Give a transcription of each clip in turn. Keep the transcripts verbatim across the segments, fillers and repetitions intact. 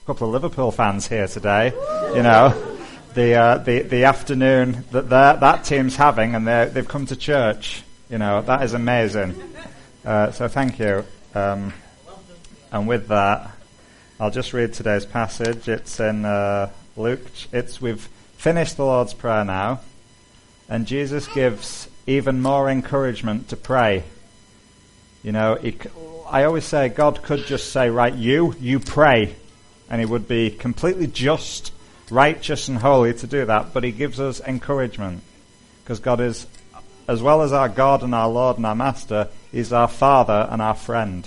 a couple of Liverpool fans here today, you know, the uh, the the afternoon that that team's having, and they've come to church. You know, that is amazing. Uh, so thank you. Um, and with that, I'll just read today's passage. It's in uh, Luke. It's we've finished the Lord's Prayer now, and Jesus gives even more encouragement to pray. You know, he, I always say God could just say, right, you, you pray, and he would be completely just, righteous and holy to do that, but he gives us encouragement, because God is, as well as our God and our Lord and our Master, he's our Father and our friend.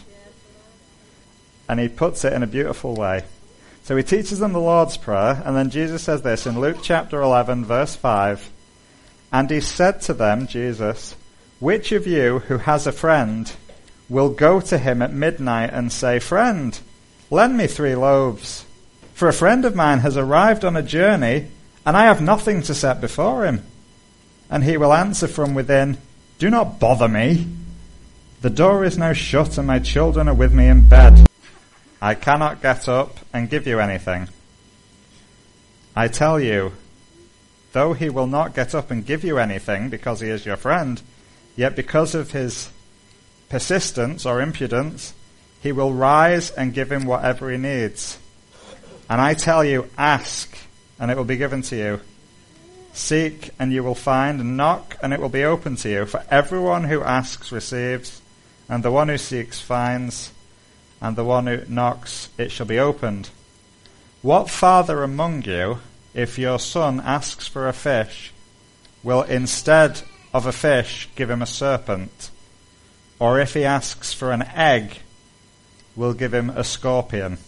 And he puts it in a beautiful way. So he teaches them the Lord's Prayer, and then Jesus says this in Luke chapter eleven, verse five, and he said to them, Jesus, which of you who has a friend will go to him at midnight and say, Friend, lend me three loaves, for a friend of mine has arrived on a journey, and I have nothing to set before him. And he will answer from within, Do not bother me. The door is now shut, and my children are with me in bed. I cannot get up and give you anything. I tell you, though he will not get up and give you anything because he is your friend, yet because of his persistence or impudence, he will rise and give him whatever he needs. And I tell you, ask, and it will be given to you. Seek, and you will find, and knock, and it will be open to you. For everyone who asks receives, and the one who seeks finds, and the one who knocks, it shall be opened. What father among you, if your son asks for a fish, will instead of a fish give him a serpent? Or if he asks for an egg, will give him a scorpion?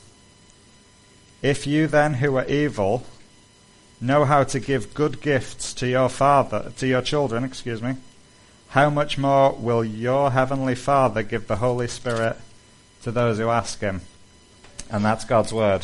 If you then who are evil know how to give good gifts to your father, to your children, excuse me, how much more will your heavenly Father give the Holy Spirit to those who ask him? And that's God's word.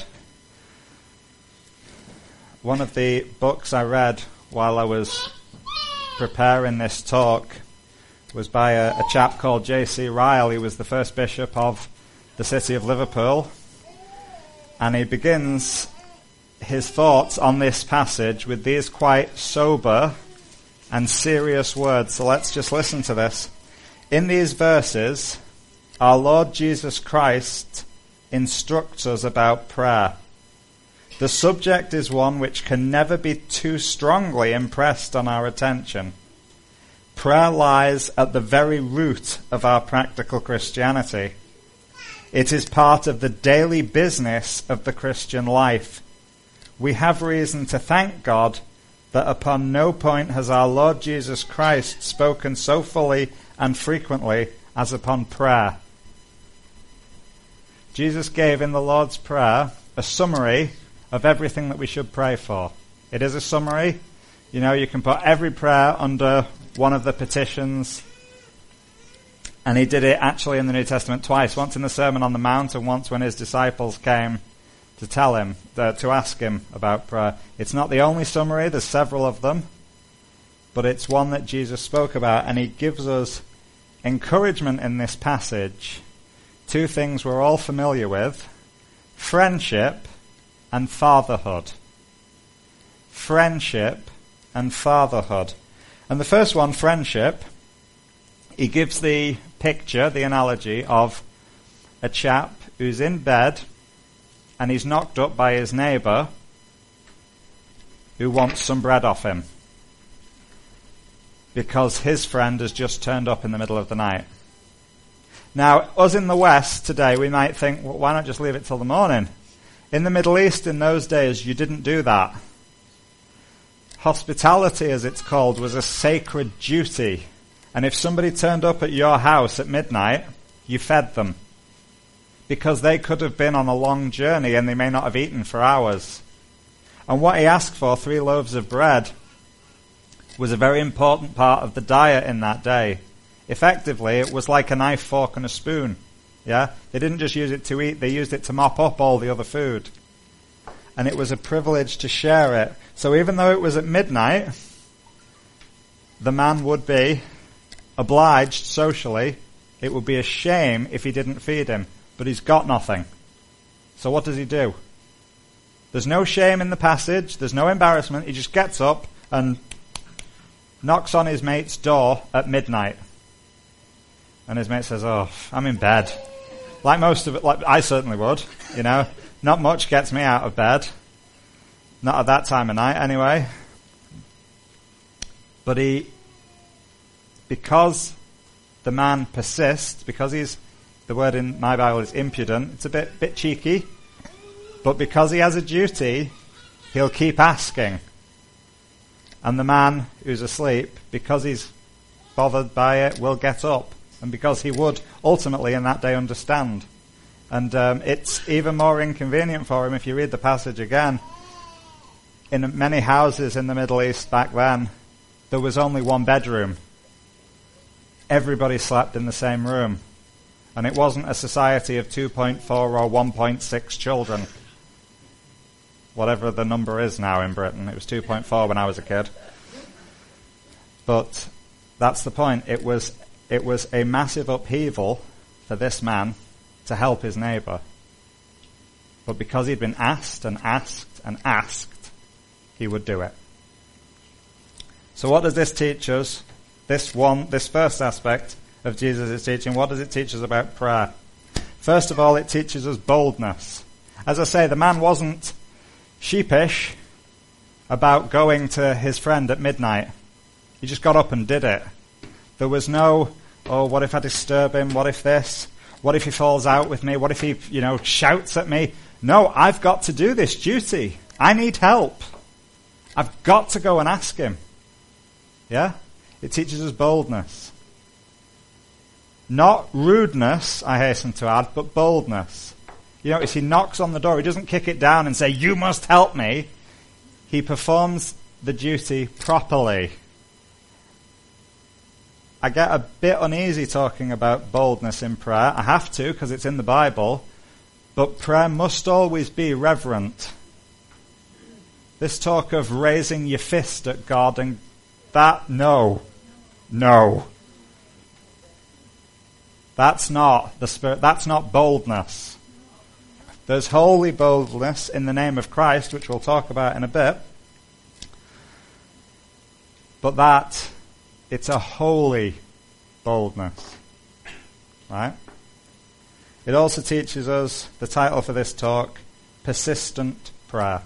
One of the books I read while I was preparing this talk was by a, a chap called J C Ryle. He was the first bishop of the city of Liverpool. And he begins his thoughts on this passage with these quite sober and serious words. So let's just listen to this. In these verses, our Lord Jesus Christ instructs us about prayer. The subject is one which can never be too strongly impressed on our attention. Prayer lies at the very root of our practical Christianity. It is part of the daily business of the Christian life. We have reason to thank God that upon no point has our Lord Jesus Christ spoken so fully and frequently as upon prayer. Jesus gave in the Lord's Prayer a summary of everything that we should pray for. It is a summary. You know, you can put every prayer under one of the petitions. And he did it actually in the New Testament twice, once in the Sermon on the Mount and once when his disciples came to tell him, uh, to ask him about prayer. It's not the only summary, there's several of them, but it's one that Jesus spoke about, and he gives us encouragement in this passage. Two things we're all familiar with: friendship and fatherhood. Friendship and fatherhood. And the first one, friendship, he gives the picture, the analogy of a chap who's in bed and he's knocked up by his neighbour who wants some bread off him because his friend has just turned up in the middle of the night. Now, us in the West today, we might think, well, why not just leave it till the morning? In the Middle East in those days, you didn't do that. Hospitality, as it's called, was a sacred duty. And if somebody turned up at your house at midnight, you fed them. Because they could have been on a long journey and they may not have eaten for hours. And what he asked for, three loaves of bread, was a very important part of the diet in that day. Effectively, it was like a knife, fork, and a spoon. Yeah? They didn't just use it to eat, they used it to mop up all the other food. And it was a privilege to share it. So even though it was at midnight, the man would be obliged socially. It would be a shame if he didn't feed him. But he's got nothing. So what does he do? There's no shame in the passage. There's no embarrassment. He just gets up and knocks on his mate's door at midnight. And his mate says, oh, I'm in bed. Like most of it, like I certainly would, you know. Not much gets me out of bed. Not at that time of night, anyway. But he, because the man persists, because he's, the word in my Bible is impudent, it's a bit, bit cheeky, but because he has a duty, he'll keep asking. And the man who's asleep, because he's bothered by it, will get up. And because he would ultimately in that day understand. And um, it's even more inconvenient for him if you read the passage again. In many houses in the Middle East back then, there was only one bedroom. Everybody slept in the same room. And it wasn't a society of two point four or one point six children. Whatever the number is now in Britain. It was two point four when I was a kid. But that's the point. It was it was a massive upheaval for this man to help his neighbour. But because he'd been asked and asked and asked, he would do it. So what does this teach us? This one, this first aspect of Jesus' teaching, what does it teach us about prayer? First of all, it teaches us boldness. As I say, the man wasn't sheepish about going to his friend at midnight. He just got up and did it. There was no, oh, what if I disturb him? What if this? What if he falls out with me? What if he, you know, shouts at me? No, I've got to do this duty. I need help. I've got to go and ask him. Yeah? It teaches us boldness. Not rudeness, I hasten to add, but boldness. You notice he knocks on the door. He doesn't kick it down and say, you must help me. He performs the duty properly. I get a bit uneasy talking about boldness in prayer. I have to because it's in the Bible. But prayer must always be reverent. This talk of raising your fist at God and that, no. No. That's not the spirit. That's not boldness. There's holy boldness in the name of Christ, which we'll talk about in a bit. But that, it's a holy boldness. Right? It also teaches us, the title for this talk, persistent prayer.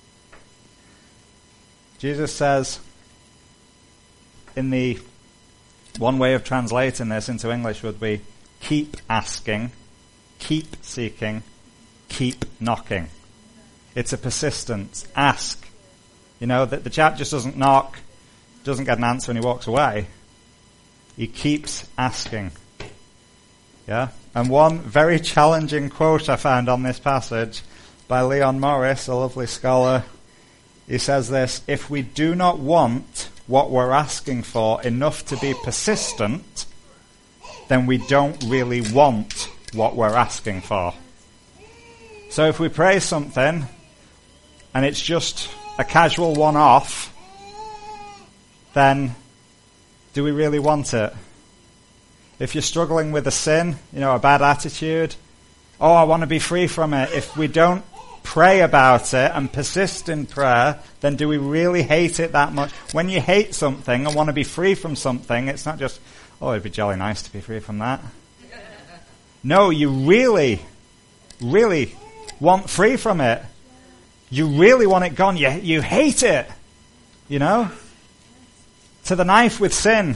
Jesus says, in the, one way of translating this into English would be, keep asking, keep seeking, keep knocking. It's a persistence. Ask. You know, that the chap just doesn't knock, doesn't get an answer and he walks away. He keeps asking. Yeah? And one very challenging quote I found on this passage by Leon Morris, a lovely scholar. He says this, if we do not want what we're asking for enough to be persistent, then we don't really want what we're asking for. So if we pray something and it's just a casual one-off, then do we really want it? If you're struggling with a sin, you know, a bad attitude, oh, I want to be free from it. If we don't pray about it and persist in prayer, then do we really hate it that much? When you hate something and want to be free from something, it's not just, oh, it'd be jolly nice to be free from that. No, you really, really want free from it. You really want it gone. You, you hate it. You know? To the knife with sin.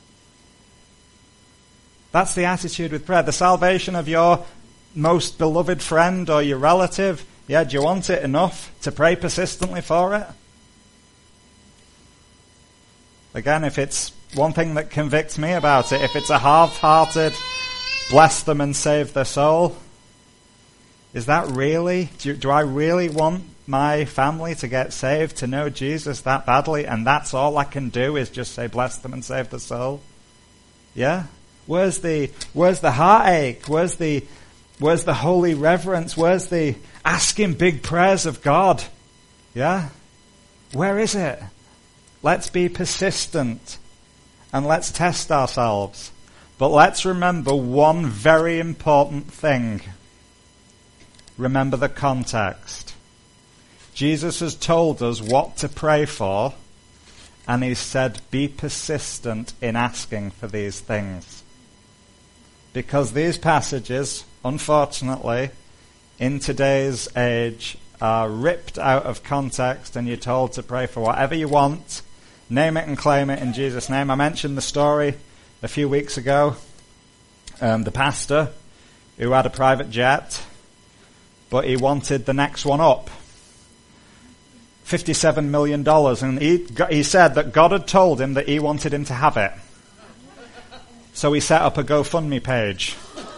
That's the attitude with prayer. The salvation of your most beloved friend or your relative, yeah, do you want it enough to pray persistently for it? Again, if it's one thing that convicts me about it, if it's a half-hearted, bless them and save their soul, is that really, do, do I really want my family to get saved, to know Jesus that badly, and that's all I can do is just say bless them and save their soul? Yeah? Where's the where's the heartache? Where's the where's the holy reverence? Where's the asking big prayers of God? Yeah? Where is it? Let's be persistent and let's test ourselves. But let's remember one very important thing. Remember the context. Jesus has told us what to pray for, and he said, be persistent in asking for these things. Because these passages, unfortunately, in today's age, are ripped out of context, and you're told to pray for whatever you want, name it and claim it in Jesus' name. I mentioned the story a few weeks ago, um, the pastor who had a private jet, but he wanted the next one up. fifty-seven million dollars, and he, he said that God had told him that he wanted him to have it. So he set up a GoFundMe page.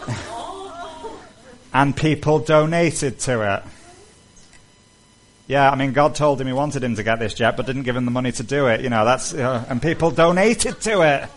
And people donated to it. Yeah, I mean, God told him he wanted him to get this jet, but didn't give him the money to do it. You know, that's, uh, and people donated to it.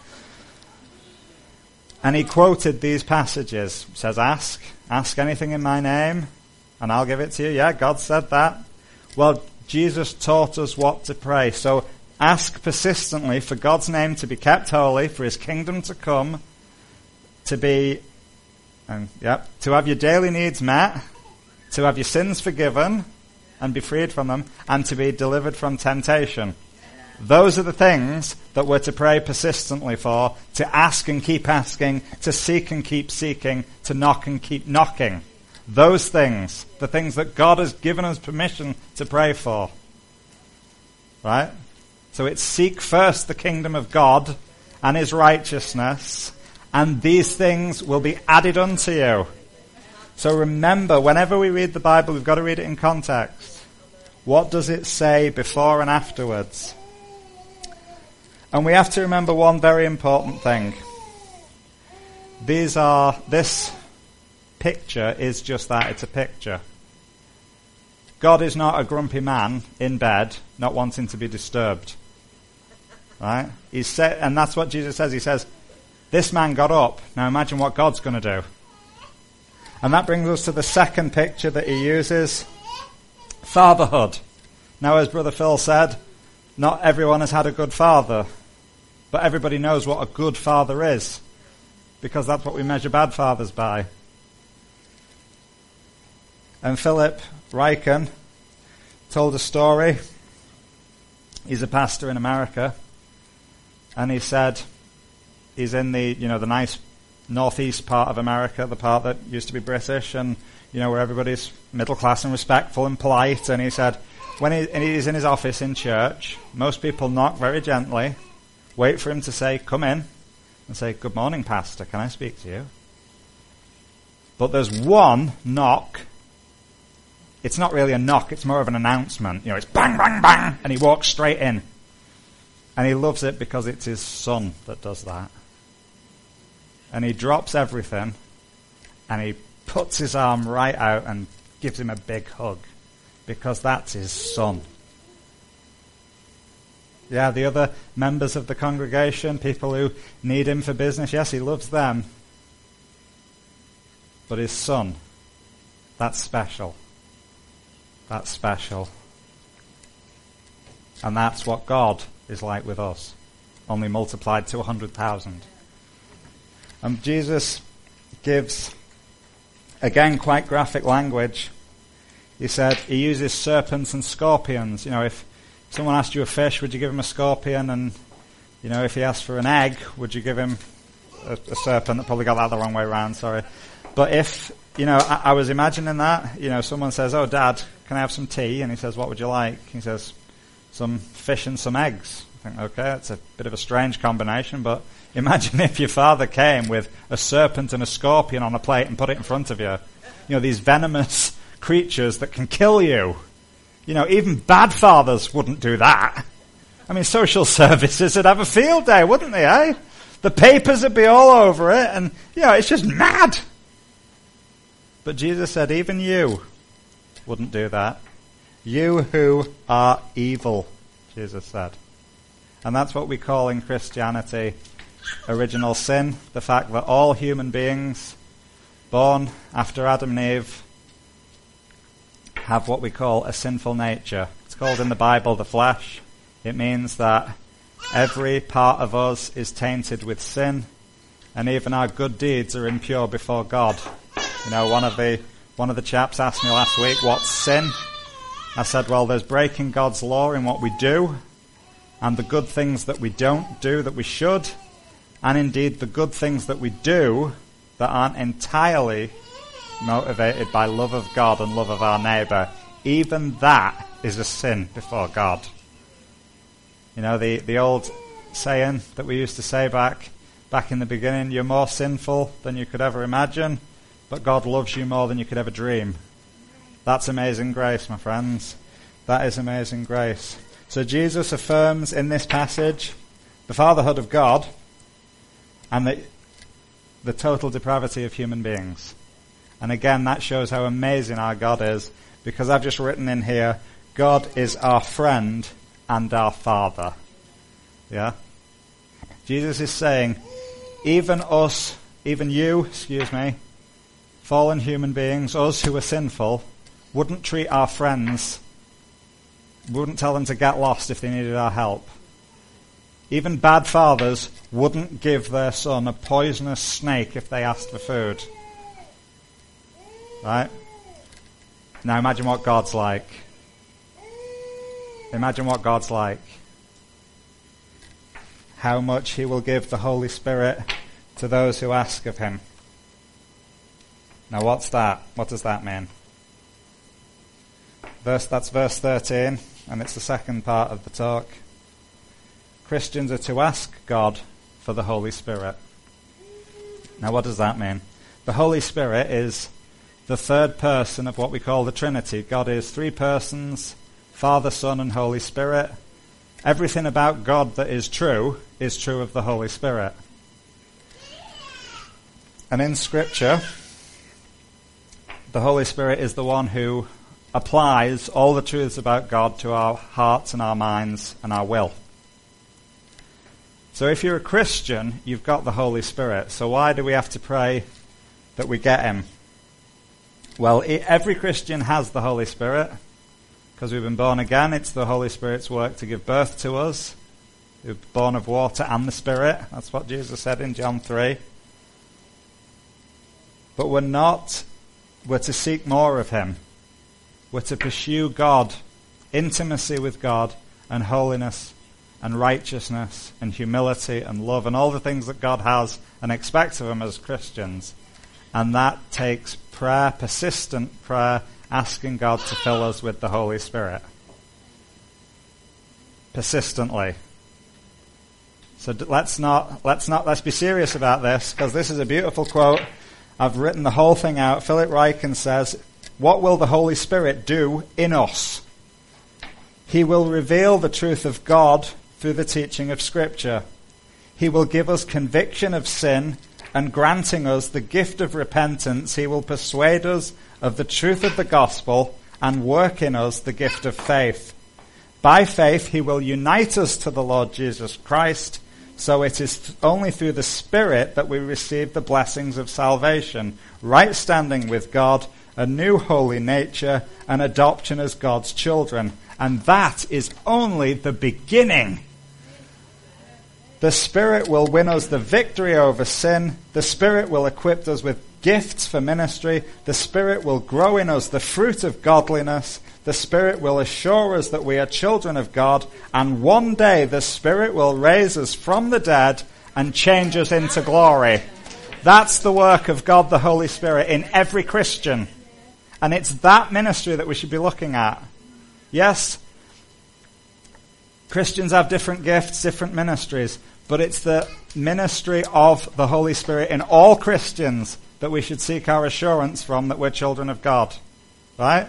And he quoted these passages. It says, ask, ask anything in my name, and I'll give it to you. Yeah, God said that. Well, Jesus taught us what to pray. So ask persistently for God's name to be kept holy, for his kingdom to come, to be, um, yep, to have your daily needs met, to have your sins forgiven and be freed from them, and to be delivered from temptation. Those are the things that we're to pray persistently for, to ask and keep asking, to seek and keep seeking, to knock and keep knocking. Those things, the things that God has given us permission to pray for. Right? So it's seek first the kingdom of God and his righteousness, and these things will be added unto you. So remember, whenever we read the Bible, we've got to read it in context. What does it say before and afterwards? And we have to remember one very important thing. These are, this picture is just that, it's a picture. God is not a grumpy man in bed, not wanting to be disturbed. Right? He said, and that's what Jesus says. He says, this man got up. Now imagine what God's going to do. And that brings us to the second picture that he uses, fatherhood. Now, as Brother Phil said, not everyone has had a good father, but everybody knows what a good father is, because that's what we measure bad fathers by. And Philip Ryken told a story. He's a pastor in America, and he said he's in the, you know, the nice northeast part of America, the part that used to be British, and you know, where everybody's middle class and respectful and polite. And he said, when he, and he's in his office in church, most people knock very gently, wait for him to say, come in, and say, good morning, pastor, can I speak to you? But there's one knock. It's not really a knock, it's more of an announcement. You know, it's bang, bang, bang, and he walks straight in. And he loves it because it's his son that does that. And he drops everything, and he puts his arm right out and gives him a big hug, because that's his son. Yeah, the other members of the congregation, people who need him for business, yes, he loves them. But his son, that's special. That's special. And that's what God is like with us, only multiplied to one hundred thousand. And Jesus gives, again, quite graphic language. He said he uses serpents and scorpions. You know, if someone asked you a fish, would you give him a scorpion? And, you know, if he asked for an egg, would you give him a, a serpent? I probably got that the wrong way around, sorry. But if, you know, I, I was imagining that, you know, someone says, oh, Dad, can I have some tea? And he says, what would you like? He says, some fish and some eggs. I think, okay, that's a bit of a strange combination, but imagine if your father came with a serpent and a scorpion on a plate and put it in front of you. You know, these venomous creatures that can kill you. You know, even bad fathers wouldn't do that. I mean, social services would have a field day, wouldn't they, eh? The papers would be all over it, and, you know, it's just mad. But Jesus said, even you wouldn't do that. You who are evil, Jesus said. And that's what we call in Christianity original sin, the fact that all human beings born after Adam and Eve have what we call a sinful nature. It's called in the Bible the flesh. It means that every part of us is tainted with sin, and even our good deeds are impure before God. You know, one of the one of the chaps asked me last week, what's sin? I said, well, there's breaking God's law in what we do, and the good things that we don't do that we should, and indeed the good things that we do that aren't entirely motivated by love of God and love of our neighbour. Even that is a sin before God. You know, the, the old saying that we used to say back back in the beginning, you're more sinful than you could ever imagine, but God loves you more than you could ever dream. That's amazing grace, my friends. That is amazing grace. So Jesus affirms in this passage the fatherhood of God and the, the total depravity of human beings. And again, that shows how amazing our God is, because I've just written in here, God is our friend and our Father. Yeah? Jesus is saying, even us, even you, excuse me, fallen human beings, us who are sinful, wouldn't treat our friends, wouldn't tell them to get lost if they needed our help. Even bad fathers wouldn't give their son a poisonous snake if they asked for food. Right? Now imagine what God's like. Imagine what God's like. How much he will give the Holy Spirit to those who ask of him. Now what's that? What does that mean? Verse, that's verse thirteen, and it's the second part of the talk. Christians are to ask God for the Holy Spirit. Now what does that mean? The Holy Spirit is the third person of what we call the Trinity. God is three persons, Father, Son, and Holy Spirit. Everything about God that is true is true of the Holy Spirit. And in Scripture, the Holy Spirit is the one who applies all the truths about God to our hearts and our minds and our will. So if you're a Christian, you've got the Holy Spirit. So why do we have to pray that we get him? Well, every Christian has the Holy Spirit because we've been born again. It's the Holy Spirit's work to give birth to us. We're born of water and the Spirit. That's what Jesus said in John three. But we're not, we're to seek more of him. We're to pursue God, intimacy with God, and holiness, and righteousness, and humility, and love, and all the things that God has and expects of him as Christians. And that takes prayer, persistent prayer, asking God to fill us with the Holy Spirit. Persistently. So d- let's not, let's not, let's be serious about this, because this is a beautiful quote. I've written the whole thing out. Philip Ryken says, what will the Holy Spirit do in us? He will reveal the truth of God through the teaching of Scripture. He will give us conviction of sin, and granting us the gift of repentance, he will persuade us of the truth of the gospel and work in us the gift of faith. By faith, he will unite us to the Lord Jesus Christ, so it is th- only through the Spirit that we receive the blessings of salvation, right standing with God, a new holy nature, and adoption as God's children. And that is only the beginning. The Spirit will win us the victory over sin. The Spirit will equip us with gifts for ministry. The Spirit will grow in us the fruit of godliness. The Spirit will assure us that we are children of God. And one day the Spirit will raise us from the dead and change us into glory. That's the work of God the Holy Spirit in every Christian. And it's that ministry that we should be looking at. Yes, Christians have different gifts, different ministries, but it's the ministry of the Holy Spirit in all Christians that we should seek our assurance from that we're children of God. Right?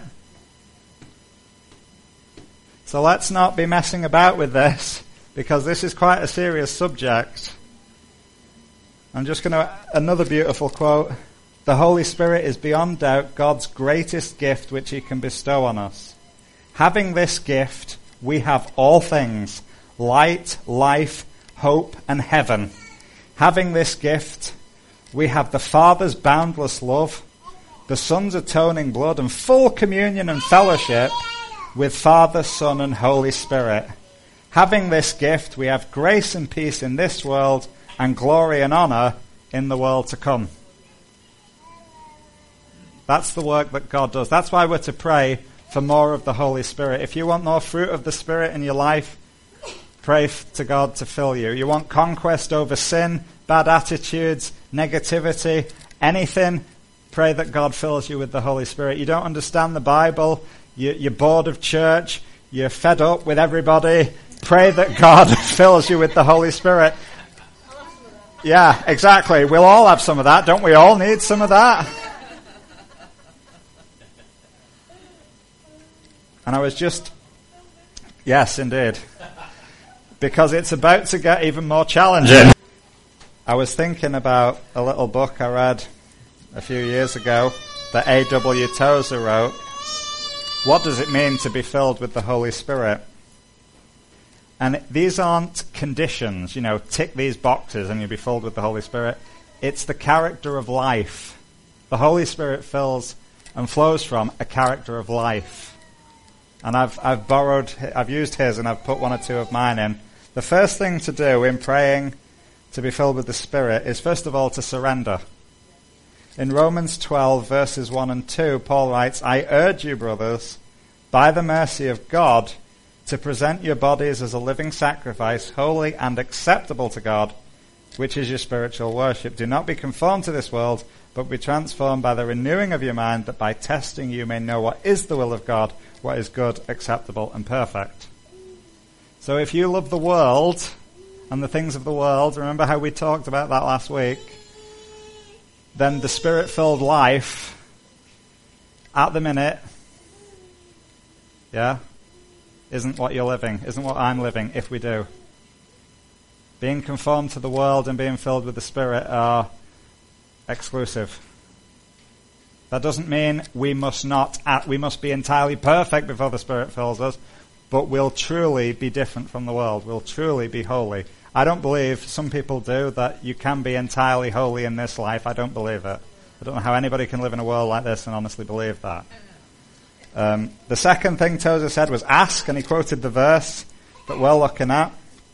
So let's not be messing about with this, because this is quite a serious subject. I'm just going to, another beautiful quote. The Holy Spirit is beyond doubt God's greatest gift which he can bestow on us. Having this gift, we have all things, light, life, hope, and heaven. Having this gift, we have the Father's boundless love, the Son's atoning blood, and full communion and fellowship with Father, Son, and Holy Spirit. Having this gift, we have grace and peace in this world, and glory and honor in the world to come. That's the work that God does. That's why we're to pray for more of the Holy Spirit. If you want more fruit of the Spirit in your life, pray f- to God to fill you. You want conquest over sin, bad attitudes, negativity, anything, pray that God fills you with the Holy Spirit. You don't understand the Bible, you, you're bored of church, you're fed up with everybody, pray that God fills you with the Holy Spirit. Yeah, exactly. We'll all have some of that. Don't we all need some of that? And I was just, yes, indeed. Because it's about to get even more challenging. I was thinking about a little book I read a few years ago that A W Tozer wrote. What does it mean to be filled with the Holy Spirit? And these aren't conditions, you know, tick these boxes and you'll be filled with the Holy Spirit. It's the character of life. The Holy Spirit fills and flows from a character of life. And I've I've borrowed, I've used his and I've put one or two of mine in. The first thing to do in praying to be filled with the Spirit is first of all to surrender. In Romans twelve verses one and two, Paul writes, I urge you, brothers, by the mercy of God, to present your bodies as a living sacrifice, holy and acceptable to God, which is your spiritual worship. Do not be conformed to this world, but be transformed by the renewing of your mind, that by testing you may know what is the will of God, what is good, acceptable, and perfect. So if you love the world and the things of the world, remember how we talked about that last week, then the Spirit-filled life, at the minute, yeah, isn't what you're living, isn't what I'm living, if we do. Being conformed to the world and being filled with the Spirit are exclusive. That doesn't mean we must not, act, we must be entirely perfect before the Spirit fills us, but we'll truly be different from the world. We'll truly be holy. I don't believe, some people do, that you can be entirely holy in this life. I don't believe it. I don't know how anybody can live in a world like this and honestly believe that. Um, the second thing Tozer said was ask, and he quoted the verse that we're looking at.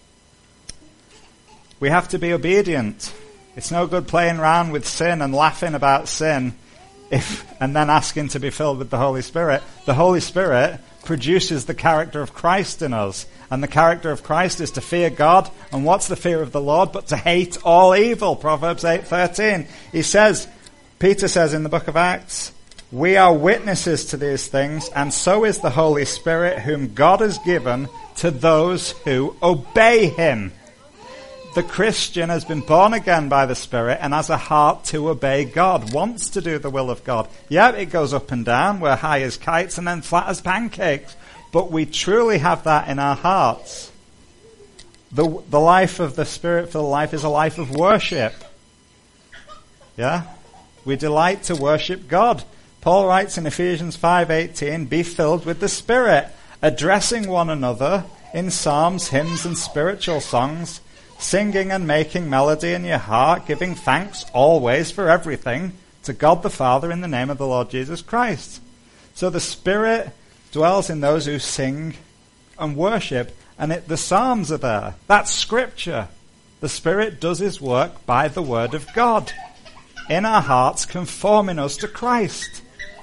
We have to be obedient. It's no good playing around with sin and laughing about sin if and then asking to be filled with the Holy Spirit. The Holy Spirit produces the character of Christ in us. And the character of Christ is to fear God. And what's the fear of the Lord? But to hate all evil. Proverbs eight thirteen. He says, Peter says in the book of Acts, we are witnesses to these things, and so is the Holy Spirit, whom God has given to those who obey him. The Christian has been born again by the Spirit and has a heart to obey God, wants to do the will of God. Yeah, it goes up and down. We're high as kites and then flat as pancakes. But we truly have that in our hearts. The, the life of the Spirit-filled life is a life of worship. Yeah? We delight to worship God. Paul writes in Ephesians five eighteen, be filled with the Spirit, addressing one another in psalms, hymns, and spiritual songs, singing and making melody in your heart, giving thanks always for everything to God the Father in the name of the Lord Jesus Christ. So the Spirit dwells in those who sing and worship, and it, the psalms are there. That's Scripture. The Spirit does his work by the Word of God in our hearts, conforming us to Christ.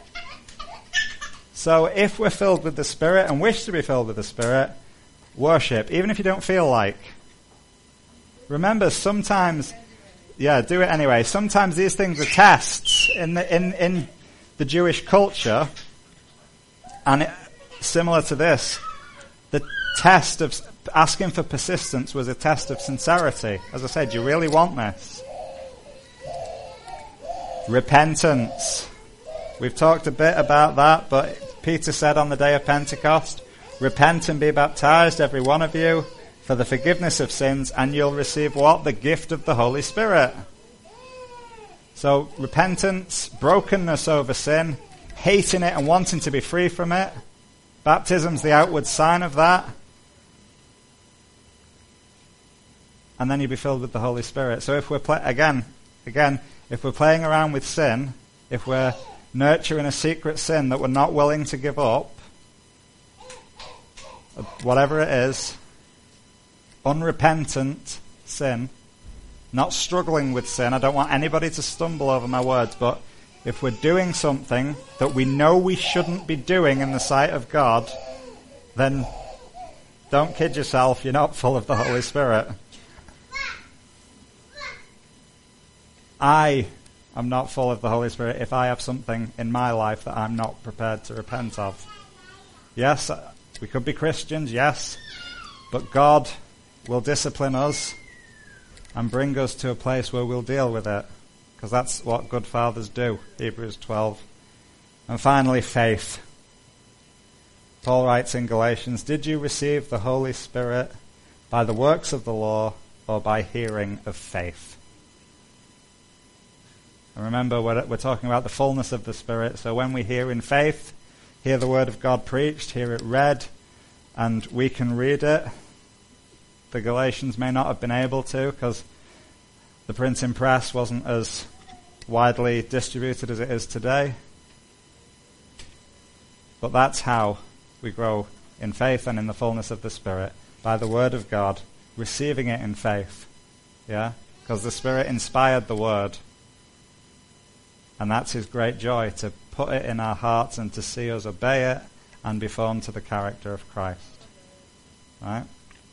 So if we're filled with the Spirit and wish to be filled with the Spirit, worship, even if you don't feel like. Remember, sometimes, yeah, do it anyway. Sometimes these things are tests in the, in, in the Jewish culture, and it, similar to this, the test of asking for persistence was a test of sincerity. As I said, do you really want this? Repentance. We've talked a bit about that, but Peter said on the day of Pentecost, repent and be baptized, every one of you, for the forgiveness of sins, and you'll receive what? The gift of the Holy Spirit. So repentance, brokenness over sin, hating it and wanting to be free from it. Baptism's the outward sign of that. And then you'll be filled with the Holy Spirit. So if we're, play- again, again, if we're playing around with sin, if we're nurturing a secret sin that we're not willing to give up, whatever it is, unrepentant sin, not struggling with sin. I don't want anybody to stumble over my words, but if we're doing something that we know we shouldn't be doing in the sight of God, then don't kid yourself, you're not full of the Holy Spirit. I am not full of the Holy Spirit if I have something in my life that I'm not prepared to repent of. Yes, we could be Christians, yes, but God will discipline us and bring us to a place where we'll deal with it, because that's what good fathers do, Hebrews twelve. And finally, faith. Paul writes in Galatians, did you receive the Holy Spirit by the works of the law or by hearing of faith? And remember, we're, we're talking about the fullness of the Spirit, so when we hear in faith, hear the Word of God preached, hear it read, and we can read it. The Galatians may not have been able to, because the printing press wasn't as widely distributed as it is today. But that's how we grow in faith and in the fullness of the Spirit, by the Word of God, receiving it in faith. Yeah? Because the Spirit inspired the Word. And that's His great joy, to put it in our hearts and to see us obey it and be formed to the character of Christ. Right?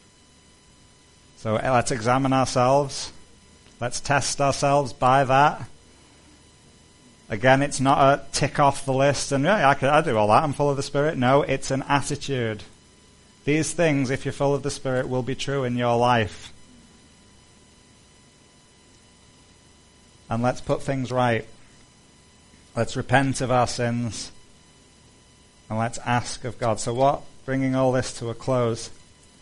So let's examine ourselves. Let's test ourselves by that. Again, it's not a tick off the list and, yeah, I, can, I do all that, I'm full of the Spirit. No, it's an attitude. These things, if you're full of the Spirit, will be true in your life. And let's put things right. Let's repent of our sins. And let's ask of God. So what, bringing all this to a close,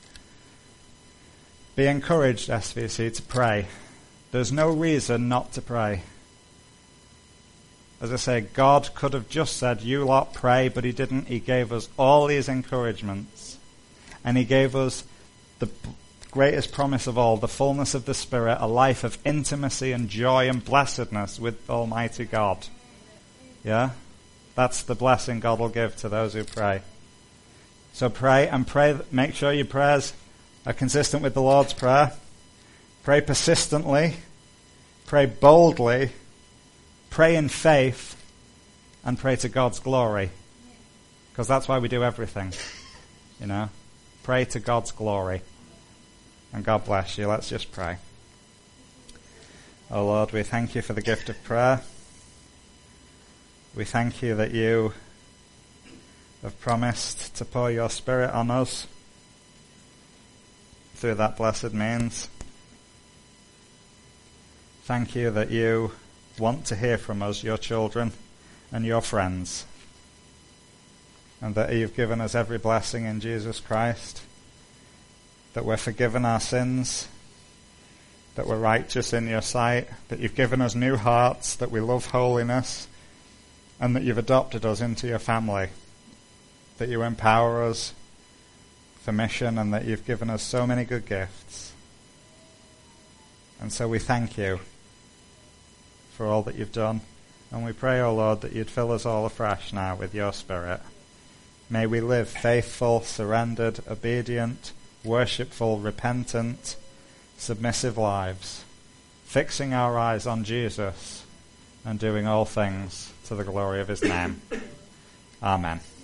be encouraged, S V C, to pray. There's no reason not to pray. As I say, God could have just said, you lot pray, but He didn't. He gave us all these encouragements. And He gave us the greatest promise of all, the fullness of the Spirit, a life of intimacy and joy and blessedness with Almighty God. Yeah? That's the blessing God will give to those who pray. So pray, and pray. Make sure your prayers are consistent with the Lord's Prayer. Pray persistently. Pray boldly. Pray in faith. And pray to God's glory. Because that's why we do everything. You know? Pray to God's glory. And God bless you. Let's just pray. Oh Lord, we thank you for the gift of prayer. We thank you that you have promised to pour your Spirit on us through that blessed means. Thank you that you want to hear from us, your children and your friends, and that you've given us every blessing in Jesus Christ, that we're forgiven our sins, that we're righteous in your sight, that you've given us new hearts, that we love holiness, and that you've adopted us into your family, that you empower us for mission, and that you've given us so many good gifts. And so we thank you for all that you've done, and we pray, O Lord, that you'd fill us all afresh now with your Spirit. May we live faithful, surrendered, obedient, worshipful, repentant, submissive lives, fixing our eyes on Jesus and doing all things to the glory of his name. Amen.